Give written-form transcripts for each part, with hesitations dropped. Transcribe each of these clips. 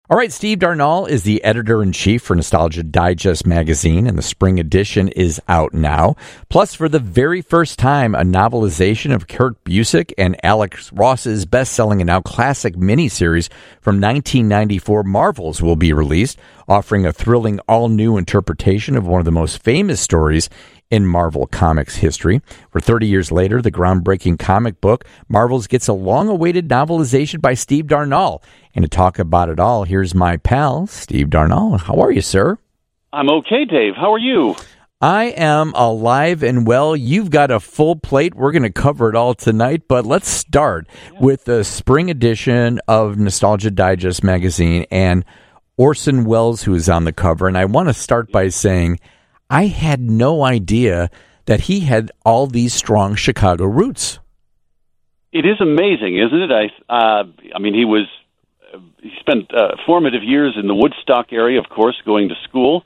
All right, Steve Darnall is the editor-in-chief for Nostalgia Digest magazine, and the spring edition is out now. Plus, for the very first time, a novelization of Kurt Busiek and Alex Ross's best-selling and now classic miniseries from 1994, Marvels, will be released, offering a thrilling all-new interpretation of one of the most famous stories in Marvel Comics history. For 30 years later, the groundbreaking comic book, Marvels, gets a long-awaited novelization by Steve Darnall. And to talk about it all, here's my pal, Steve Darnall. How are you, sir? I'm okay, Dave. How are you? I am alive and well. You've got a full plate. We're going to cover it all tonight, but let's start with the spring edition of Nostalgia Digest magazine and Orson Welles, who is on the cover. And I want to start by saying I had no idea that he had all these strong Chicago roots. It is amazing, isn't it? I mean, he spent formative years in the Woodstock area, of course, going to school.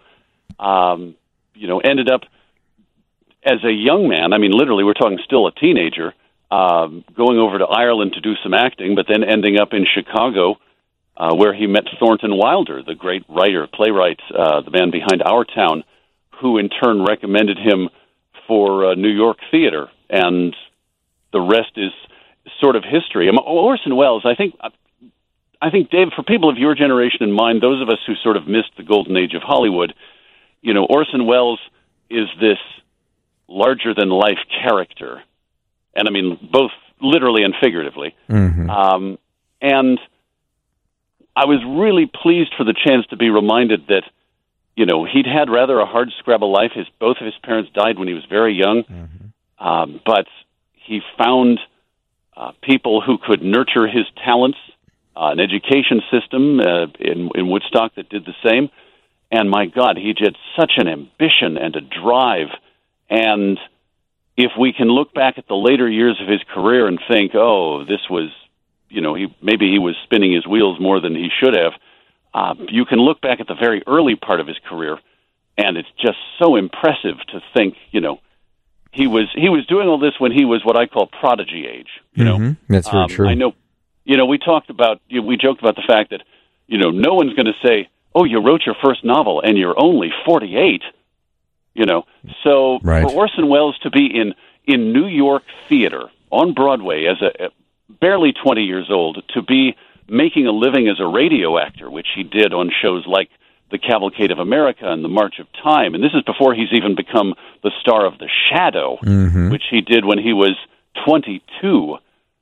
Ended up as a young man. I mean, literally, we're talking still a teenager, going over to Ireland to do some acting, but then ending up in Chicago, where he met Thornton Wilder, the great writer, playwright, the man behind Our Town, who in turn recommended him for New York theater, and the rest is sort of history. Orson Welles, I think, Dave, for people of your generation and mine, those of us who sort of missed the golden age of Hollywood, Orson Welles is this larger-than-life character, and I mean both literally and figuratively. Mm-hmm. And I was really pleased for the chance to be reminded that he'd had rather a hard scrabble life. Both of his parents died when he was very young, mm-hmm. But he found people who could nurture his talents, an education system in Woodstock that did the same. And my God, he had such an ambition and a drive. And if we can look back at the later years of his career and think, this was, maybe he was spinning his wheels more than he should have, you can look back at the very early part of his career, and it's just so impressive to think, he was doing all this when he was what I call prodigy age. Mm-hmm. That's very true. I know. We joked about the fact that no one's going to say, "Oh, you wrote your first novel and you're only 48." So right. For Orson Welles to be in New York theater on Broadway as a barely 20 years old, to be making a living as a radio actor, which he did on shows like The Cavalcade of America and The March of Time. And this is before he's even become the star of The Shadow, mm-hmm. which he did when he was 22,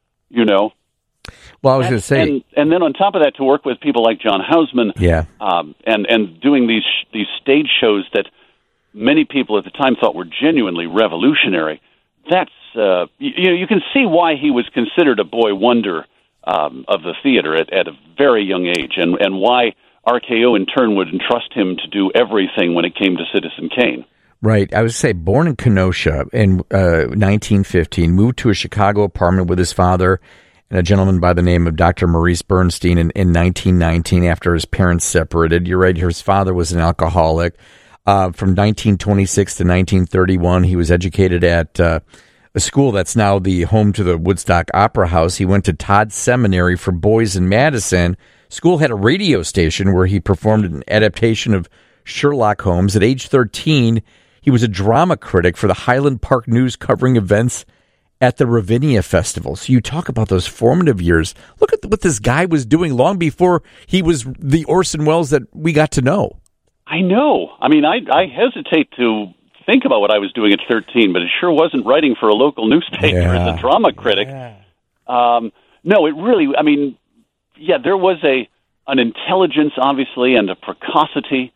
Well, I was going to say... And then on top of that, to work with people like John Houseman, and doing these stage shows that many people at the time thought were genuinely revolutionary, that's... you can see why he was considered a boy wonder of the theater at a very young age, and why RKO in turn would entrust him to do everything when it came to Citizen Kane. Right. I would say born in Kenosha in 1915, moved to a Chicago apartment with his father and a gentleman by the name of Dr. Maurice Bernstein in 1919 after his parents separated. You're right, his father was an alcoholic. From 1926 to 1931, he was educated at a school that's now the home to the Woodstock Opera House. He went to Todd Seminary for Boys in Madison. School had a radio station where he performed an adaptation of Sherlock Holmes. At age 13, he was a drama critic for the Highland Park News, covering events at the Ravinia Festival. So you talk about those formative years. Look at what this guy was doing long before he was the Orson Welles that we got to know. I know. I mean, I hesitate to think about what I was doing at 13, but it sure wasn't writing for a local newspaper as a drama critic. Yeah. No, it really, I mean, there was an intelligence, obviously, and a precocity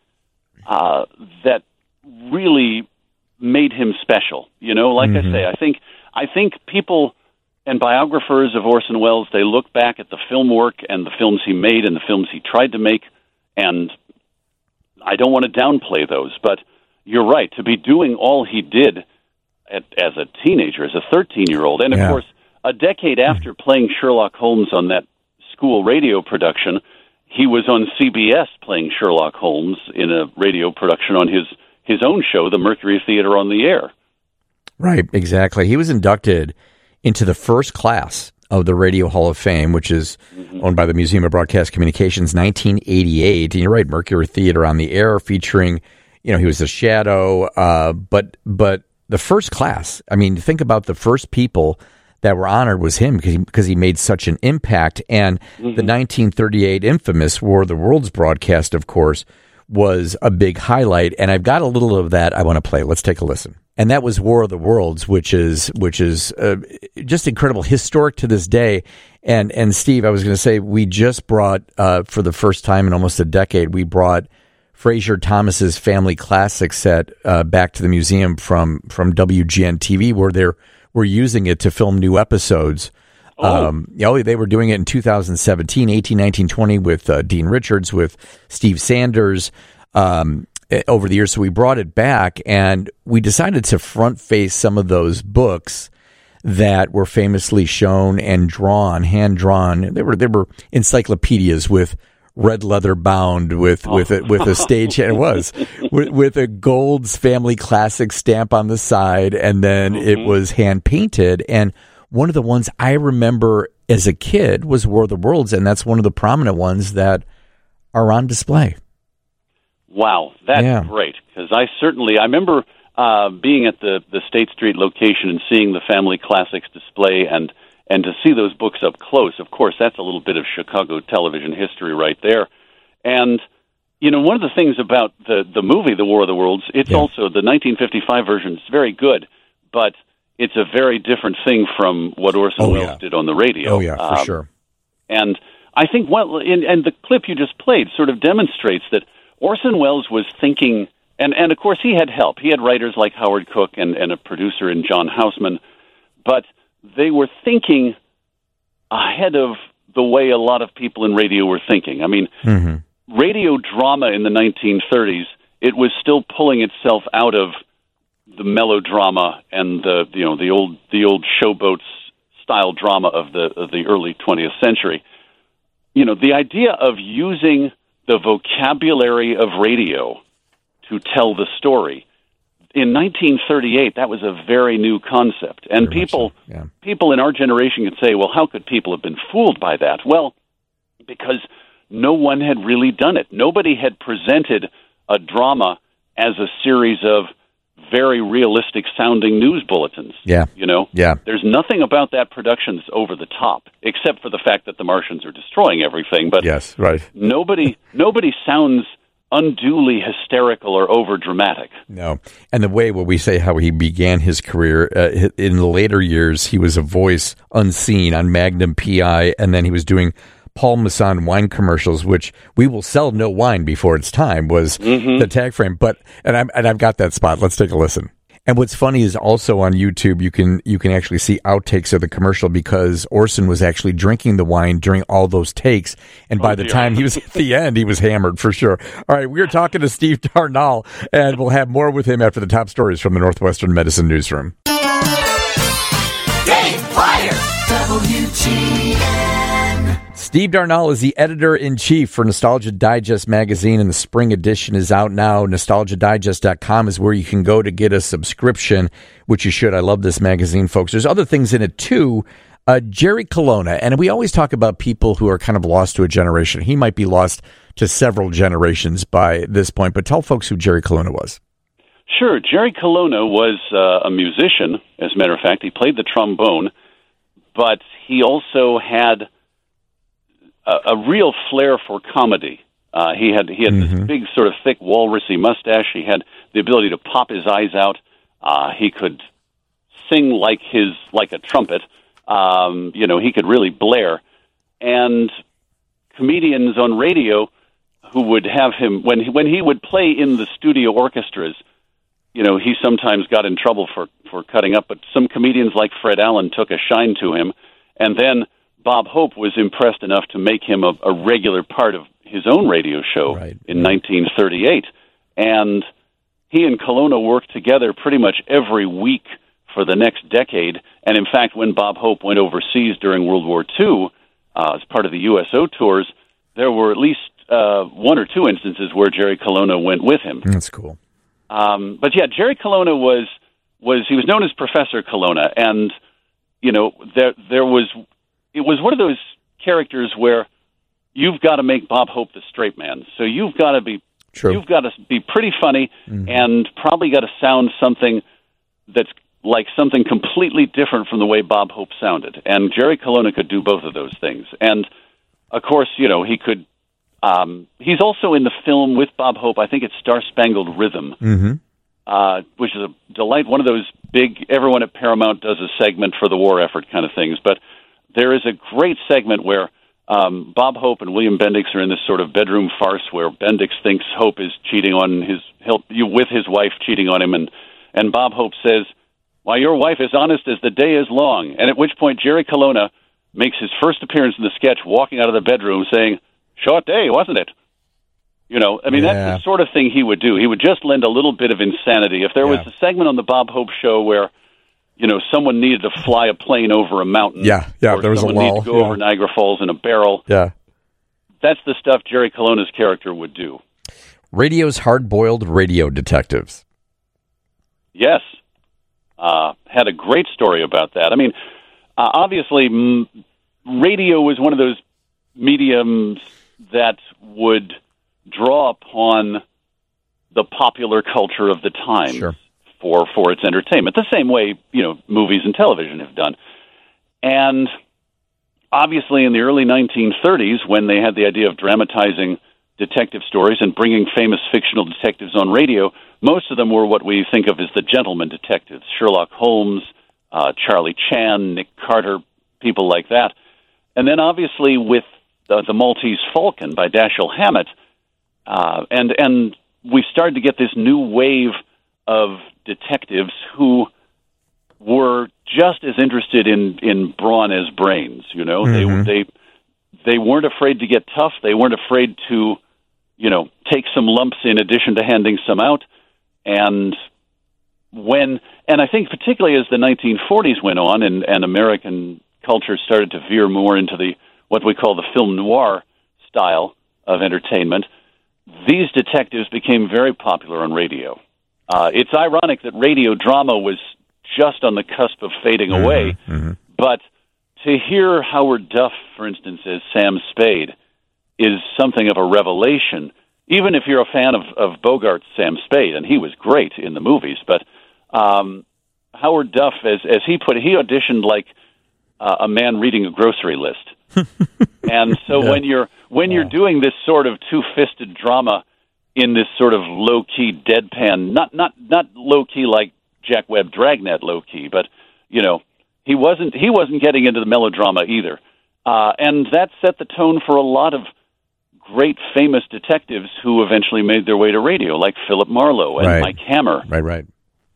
that really made him special. Like mm-hmm. I say, I think people and biographers of Orson Welles, they look back at the film work and the films he made and the films he tried to make, and I don't want to downplay those, but you're right, to be doing all he did as a teenager, as a 13-year-old, and of course, a decade after playing Sherlock Holmes on that school radio production, he was on CBS playing Sherlock Holmes in a radio production on his own show, the Mercury Theater on the Air. Right, exactly. He was inducted into the first class of the Radio Hall of Fame, which is owned by the Museum of Broadcast Communications, 1988. And you're right, Mercury Theater on the Air, featuring, he was a shadow, but the first class. I mean, think about the first people that were honored was him because he made such an impact. And the 1938 infamous War of the Worlds broadcast, of course, was a big highlight. And I've got a little of that I want to play. Let's take a listen. And that was War of the Worlds, which is just incredible, historic to this day. And Steve, I was going to say, we just brought, for the first time in almost a decade, we brought Fraser Thomas's Family Classic set back to the museum from WGN TV, where we're using it to film new episodes. They were doing it in 2017, 18, 19, 20 with Dean Richards, with Steve Sanders over the years. So we brought it back, and we decided to front face some of those books that were famously shown and drawn, hand drawn. They were encyclopedias with red leather bound with a stage, and it was with a Gold's Family Classic stamp on the side, and then it was hand painted. And one of the ones I remember as a kid was War of the Worlds, and that's one of the prominent ones that are on display. Wow, that's great, because I remember being at the State Street location and seeing the Family Classics display, and to see those books up close. Of course, that's a little bit of Chicago television history right there. And, one of the things about the movie, The War of the Worlds, it's also, the 1955 version is very good, but it's a very different thing from what Orson Welles did on the radio. Oh, yeah, for sure. And I think, and the clip you just played sort of demonstrates that Orson Welles was thinking, and of course he had help. He had writers like Howard Cook and a producer in John Houseman, but they were thinking ahead of the way a lot of people in radio were thinking. I mean, radio drama in the 1930s, it was still pulling itself out of the melodrama and the old showboats style drama of the early 20th century. The idea of using the vocabulary of radio to tell the story. In 1938, that was a very new concept. And people in our generation could say, well, how could people have been fooled by that? Well, because no one had really done it. Nobody had presented a drama as a series of very realistic-sounding news bulletins. There's nothing about that production that's over the top, except for the fact that the Martians are destroying everything. But nobody sounds unduly hysterical or over dramatic. No. And the way we say how he began his career, in the later years, he was a voice unseen on Magnum PI, and then he was doing Paul Masson wine commercials, which "we will sell no wine before it's time" was the tag frame. But I've got that spot. Let's take a listen. And what's funny is also on YouTube, you can actually see outtakes of the commercial, because Orson was actually drinking the wine during all those takes. And by the time he was at the end, he was hammered for sure. All right, we're talking to Steve Darnall, and we'll have more with him after the top stories from the Northwestern Medicine Newsroom. Dave Pryor, WGN. Steve Darnall is the editor-in-chief for Nostalgia Digest magazine, and the spring edition is out now. NostalgiaDigest.com is where you can go to get a subscription, which you should. I love this magazine, folks. There's other things in it, too. Jerry Colonna, and we always talk about people who are kind of lost to a generation. He might be lost to several generations by this point, but tell folks who Jerry Colonna was. Sure. Jerry Colonna was a musician, as a matter of fact. He played the trombone, but he also had a real flair for comedy. He had this big, sort of thick, walrusy mustache. He had the ability to pop his eyes out. He could sing like a trumpet. He could really blare. And comedians on radio who would have him when he would play in the studio orchestras, he sometimes got in trouble for cutting up. But some comedians like Fred Allen took a shine to him, and then Bob Hope was impressed enough to make him a regular part of his own radio show in 1938. And he and Colonna worked together pretty much every week for the next decade. And in fact, when Bob Hope went overseas during World War II, as part of the USO tours, there were at least one or two instances where Jerry Colonna went with him. That's cool. But yeah, Jerry Colonna he was known as Professor Colonna, and there was it was one of those characters where you've got to make Bob Hope the straight man. So you've got to be pretty funny and probably got to sound something that's like something completely different from the way Bob Hope sounded. And Jerry Colonna could do both of those things. And, of course, he could... he's also in the film with Bob Hope, I think it's Star Spangled Rhythm, which is a delight. One of those big, everyone at Paramount does a segment for the war effort kind of things. But there is a great segment where Bob Hope and William Bendix are in this sort of bedroom farce where Bendix thinks Hope is cheating on with his wife, cheating on him, and Bob Hope says, "Why, your wife is honest as the day is long." And at which point Jerry Colonna makes his first appearance in the sketch walking out of the bedroom saying, "Short day, wasn't it?" That's the sort of thing he would do. He would just lend a little bit of insanity. If there was a segment on the Bob Hope show where, someone needed to fly a plane over a mountain, or there was someone needed to go over Niagara Falls in a barrel, that's the stuff Jerry Colonna's character would do. Radio's hard-boiled radio detectives. Yes. Had a great story about that. I mean, obviously, radio was one of those mediums that would draw upon the popular culture of the time for its entertainment, the same way, movies and television have done. And obviously in the early 1930s, when they had the idea of dramatizing detective stories and bringing famous fictional detectives on radio, most of them were what we think of as the gentleman detectives, Sherlock Holmes, Charlie Chan, Nick Carter, people like that. And then obviously with the Maltese Falcon by Dashiell Hammett, and we started to get this new wave of detectives who were just as interested in brawn as brains. They weren't afraid to get tough. They weren't afraid to, take some lumps in addition to handing some out. And I think particularly as the 1940s went on and American culture started to veer more into what we call the film noir style of entertainment, these detectives became very popular on radio. It's ironic that radio drama was just on the cusp of fading away, but to hear Howard Duff, for instance, as Sam Spade is something of a revelation, even if you're a fan of Bogart's Sam Spade, and he was great in the movies, but Howard Duff, as he put it, he auditioned like a man reading a grocery list. And so when you're doing this sort of two-fisted drama in this sort of low-key deadpan, not low-key like Jack Webb Dragnet low-key, but he wasn't getting into the melodrama either, and that set the tone for a lot of great famous detectives who eventually made their way to radio, like Philip Marlowe and Mike Hammer. Right.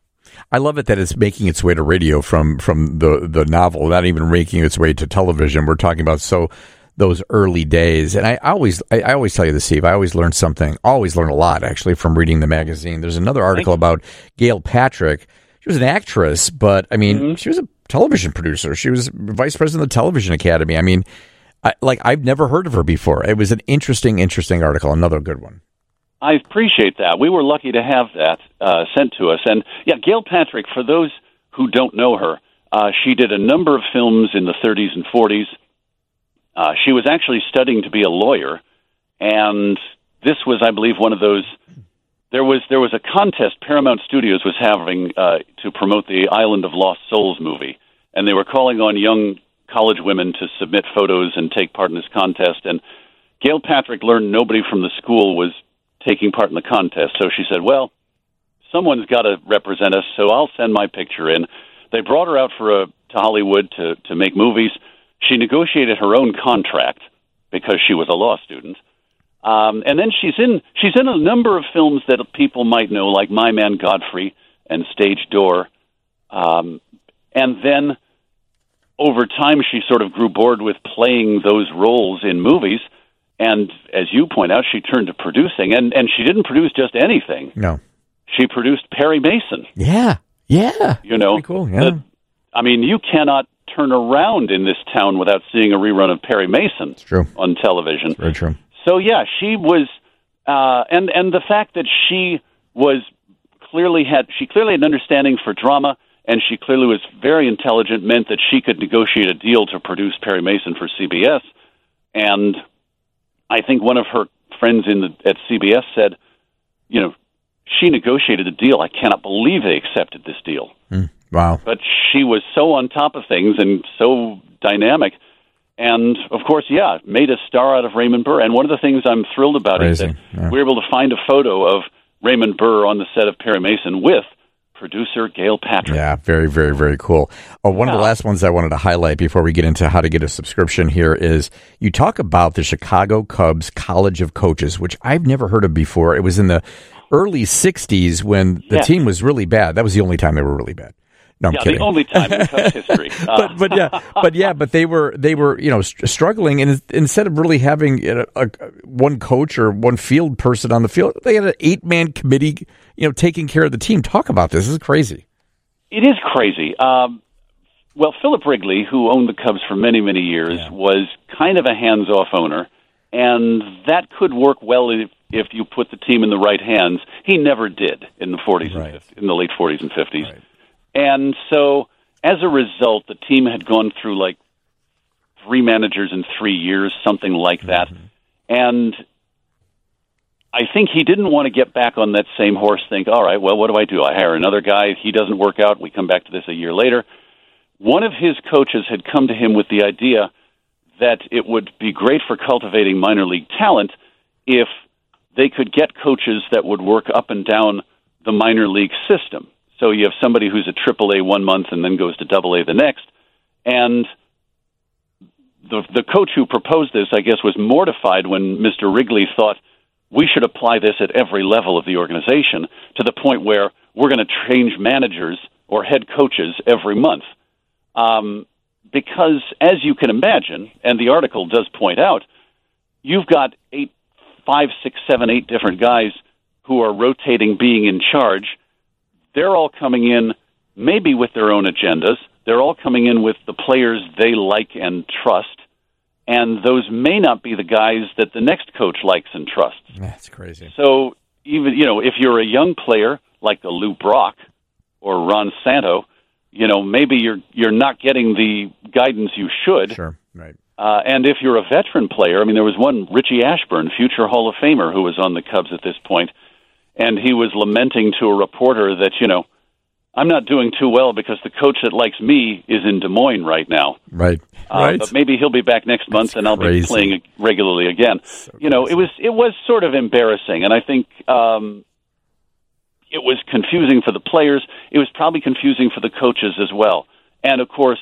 I love it that it's making its way to radio from the novel, not even making its way to television. We're talking about those early days. And I always tell you this, Steve, I always learn a lot, actually, from reading the magazine. There's another article about Gail Patrick. She was an actress, but, I mean, she was a television producer. She was vice president of the Television Academy. I mean, I've never heard of her before. It was an interesting article, another good one. I appreciate that. We were lucky to have that sent to us. And, Gail Patrick, for those who don't know her, she did a number of films in the 30s and 40s. She was actually studying to be a lawyer, and this was, I believe, one of those... There was a contest Paramount Studios was having to promote the Island of Lost Souls movie, and they were calling on young college women to submit photos and take part in this contest. And Gail Patrick learned nobody from the school was taking part in the contest, so she said, well, someone's got to represent us, so I'll send my picture in. They brought her out to Hollywood to make movies. She negotiated her own contract because she was a law student. And then she's in a number of films that people might know, like My Man Godfrey and Stage Door. And then over time, she sort of grew bored with playing those roles in movies. And as you point out, she turned to producing. And she didn't produce just anything. No. She produced Perry Mason. Yeah. Pretty cool, yeah. You cannot turn around in this town without seeing a rerun of Perry Mason on television. It's very true. So, she was, and the fact that she clearly had an understanding for drama and she clearly was very intelligent, meant that she could negotiate a deal to produce Perry Mason for CBS. And I think one of her friends at CBS said, you know, she negotiated a deal. I cannot believe they accepted this deal. Wow. But she was so on top of things and so dynamic. And, of course, made a star out of Raymond Burr. And one of the things I'm thrilled about is that we were able to find a photo of Raymond Burr on the set of Perry Mason with producer Gail Patrick. Yeah, very, very, very cool. One of the last ones I wanted to highlight before we get into how to get a subscription here is you talk about the Chicago Cubs College of Coaches, which I've never heard of before. It was in the early 60s when the team was really bad. That was the only time they were really bad. No, I'm kidding. The only time in Cubs history. but they were struggling, and instead of really having one coach or one field person on the field, they had an 8-man committee, taking care of the team. Talk about this. This is crazy. It is crazy. Well, Philip Wrigley, who owned the Cubs for many, many years, was kind of a hands-off owner, and that could work well if you put the team in the right hands. He never did in the 40s and 50s, in the late 40s and 50s. Right. And so, as a result, the team had gone through like 3 managers in 3 years, something like that. And I think he didn't want to get back on that same horse, think, all right, well, what do? I hire another guy. He doesn't work out. We come back to this a year later. One of his coaches had come to him with the idea that it would be great for cultivating minor league talent if they could get coaches that would work up and down the minor league system. So you have somebody who's a AAA 1 month and then goes to AA the next. And the coach who proposed this, I guess, was mortified when Mr. Wrigley thought, we should apply this at every level of the organization to the point where we're going to change managers or head coaches every month. Because, as you can imagine, and the article does point out, you've got 5, 6, 7, 8 different guys who are rotating being in charge. They're all coming in maybe with their own agendas. They're all coming in with the players they like and trust. And those may not be the guys that the next coach likes and trusts. That's crazy. So even, if you're a young player like a Lou Brock or Ron Santo, maybe you're not getting the guidance you should. Sure, right. And if you're a veteran player, there was one, Richie Ashburn, future Hall of Famer, who was on the Cubs at this point, and he was lamenting to a reporter that, I'm not doing too well because the coach that likes me is in Des Moines right now. Right. But maybe he'll be back next month, and I'll be playing regularly again. So it was sort of embarrassing, and I think it was confusing for the players. It was probably confusing for the coaches as well. And of course,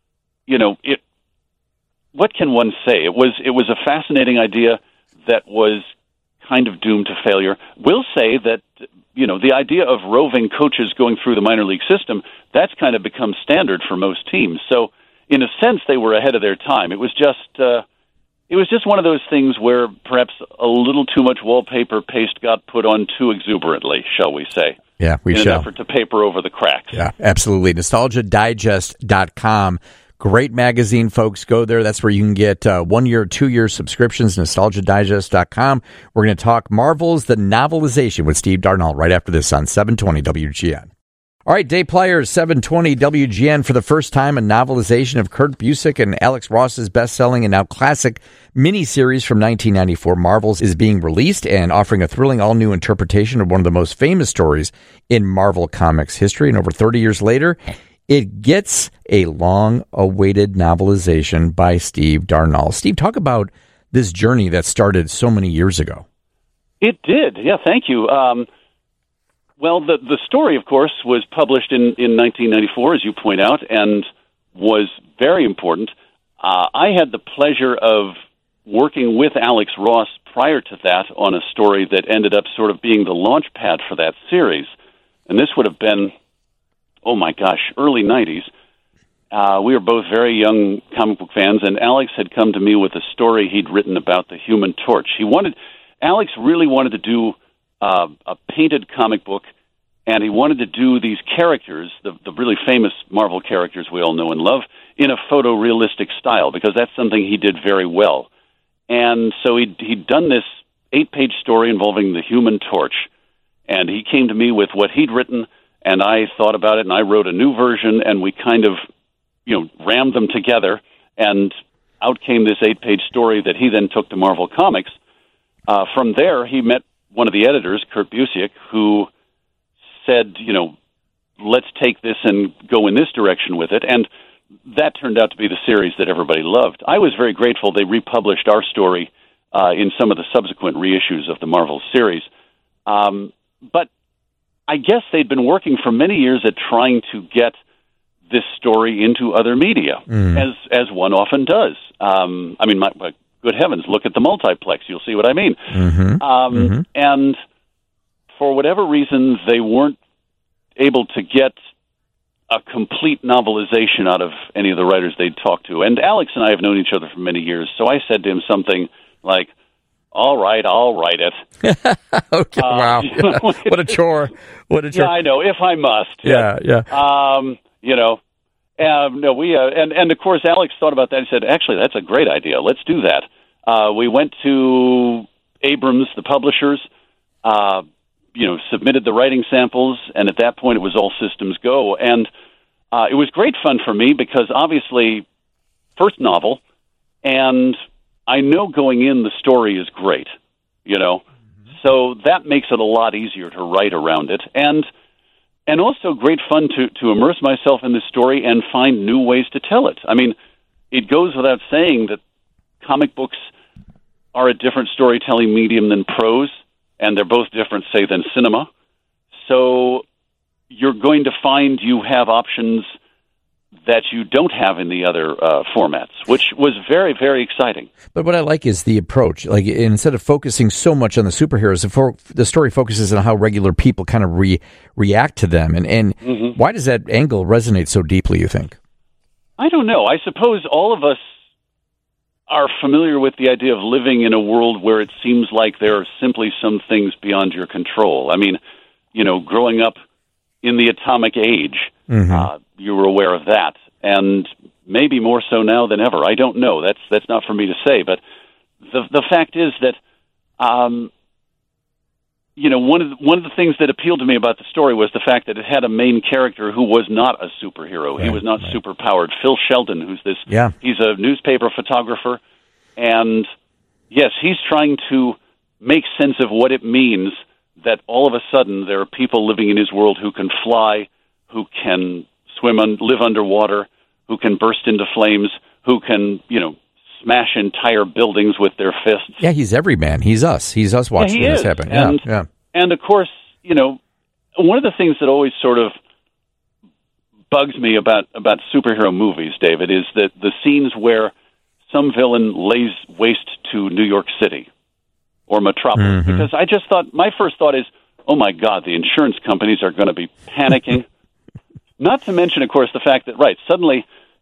what can one say? It was a fascinating idea that was kind of doomed to failure. We'll say that, the idea of roving coaches going through the minor league system, that's kind of become standard for most teams. So, in a sense, they were ahead of their time. It was just one of those things where perhaps a little too much wallpaper paste got put on too exuberantly, shall we say. Yeah, in an effort to paper over the cracks. Yeah, absolutely. NostalgiaDigest.com. Great magazine, folks. Go there. That's where you can get 1 year, 2 year subscriptions. NostalgiaDigest.com. We're going to talk Marvel's The Novelization with Steve Darnall right after this on 720 WGN. All right, Day Players, 720 WGN. For the first time, a novelization of Kurt Busiek and Alex Ross's best-selling and now classic miniseries from 1994, Marvels, is being released and offering a thrilling all-new interpretation of one of the most famous stories in Marvel Comics history. And over 30 years later, it gets a long-awaited novelization by Steve Darnall. Steve, talk about this journey that started so many years ago. It did. Yeah, thank you. Well, the story, of course, was published in 1994, as you point out, and was very important. I had the pleasure of working with Alex Ross prior to that on a story that ended up sort of being the launch pad for that series. And this would have been, early 90s. We were both very young comic book fans, and Alex had come to me with a story he'd written about the Human Torch. Alex really wanted to do a painted comic book, and he wanted to do these characters, the really famous Marvel characters we all know and love, in a photorealistic style, because that's something he did very well. And so he'd done this 8-page story involving the Human Torch, and he came to me with what he'd written, and I thought about it, and I wrote a new version, and we kind of, rammed them together, and out came this 8-page story that he then took to Marvel Comics. From there, he met one of the editors, Kurt Busiek, who said, let's take this and go in this direction with it, and that turned out to be the series that everybody loved. I was very grateful they republished our story in some of the subsequent reissues of the Marvel series. But I guess they'd been working for many years at trying to get this story into other media, as one often does. My good heavens, look at the multiplex. You'll see what I mean. And for whatever reason, they weren't able to get a complete novelization out of any of the writers they'd talked to. And Alex and I have known each other for many years, so I said to him something like, all right, I'll write it. Okay, wow. What a chore. What a chore. Yeah, I know, if I must. Yeah. And of course, Alex thought about that. He said, actually, that's a great idea. Let's do that. We went to Abrams, the publishers, submitted the writing samples, and at that point, it was all systems go. And it was great fun for me because, obviously, first novel, and I know going in the story is great, so that makes it a lot easier to write around it, and also great fun to immerse myself in this story and find new ways to tell it. I mean, it goes without saying that comic books are a different storytelling medium than prose, and they're both different, say, than cinema. So you're going to find you have options that you don't have in the other formats, which was very, very exciting. But what I like is the approach. Like, instead of focusing so much on the superheroes, the story focuses on how regular people kind of react to them. And why does that angle resonate so deeply, you think? I don't know. I suppose all of us are familiar with the idea of living in a world where it seems like there are simply some things beyond your control. I mean, growing up in the atomic age, you were aware of that, and maybe more so now than ever. I don't know. That's not for me to say, but the fact is that one of the things that appealed to me about the story was the fact that it had a main character who was not a superhero. Right, he was not superpowered. Phil Sheldon, who's this, he's a newspaper photographer, and yes, he's trying to make sense of what it means that all of a sudden there are people living in his world who can fly, who can swim and live underwater, who can burst into flames, who can, smash entire buildings with their fists. Yeah, he's every man. He's us. He's us watching this happen. And of course, one of the things that always sort of bugs me about superhero movies, David, is that the scenes where some villain lays waste to New York City or Metropolis. Because I just thought, my first thought is, oh my God, the insurance companies are going to be panicking. Not to mention, of course, the fact that, suddenly,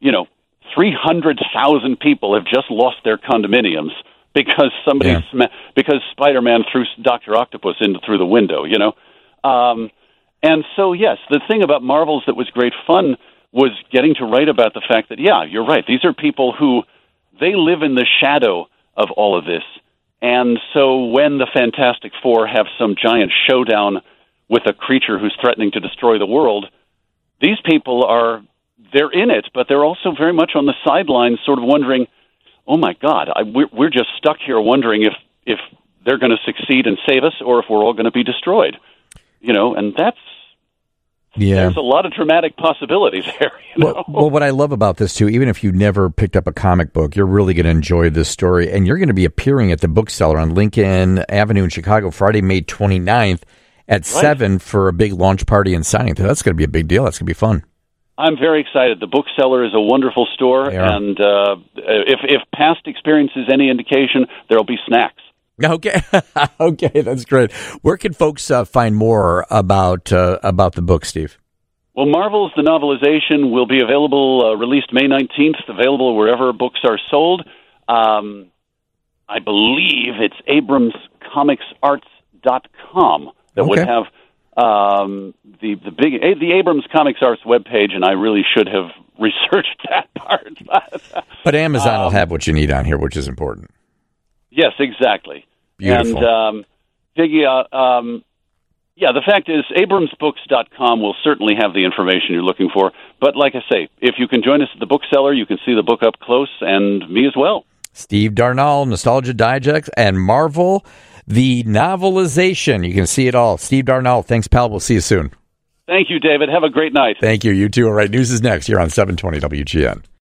300,000 people have just lost their condominiums because because Spider-Man threw Dr. Octopus through the window, And so, yes, the thing about Marvels that was great fun was getting to write about the fact that, you're right, these are people who, they live in the shadow of all of this. And so when the Fantastic Four have some giant showdown with a creature who's threatening to destroy the world, these people they're in it, but they're also very much on the sidelines, sort of wondering, oh my God, we're just stuck here wondering if they're going to succeed and save us or if we're all going to be destroyed. And there's a lot of dramatic possibilities there. Well, what I love about this, too, even if you never picked up a comic book, you're really going to enjoy this story. And you're going to be appearing at the Bookseller on Lincoln Avenue in Chicago Friday, May 29th at 7 for a big launch party and signing. That's going to be a big deal. That's going to be fun. I'm very excited. The Bookseller is a wonderful store, and if past experience is any indication, there'll be snacks. Okay, okay, that's great. Where can folks find more about the book, Steve? Well, Marvels, the novelization, will be available, released May 19th, available wherever books are sold. I believe it's abramscomicsarts.com that would have the Abrams Comics Arts webpage, and I really should have researched that part. But Amazon will have what you need on here, which is important. Yes, exactly. Beautiful. And Ziggy, Yeah, the fact is, abramsbooks.com will certainly have the information you're looking for. But like I say, if you can join us at the bookseller, you can see the book up close, and me as well. Steve Darnall, Nostalgia Digest, and Marvel, the novelization. You can see it all. Steve Darnall, thanks, pal. We'll see you soon. Thank you, David. Have a great night. Thank you. You too. All right, news is next here on 720 WGN.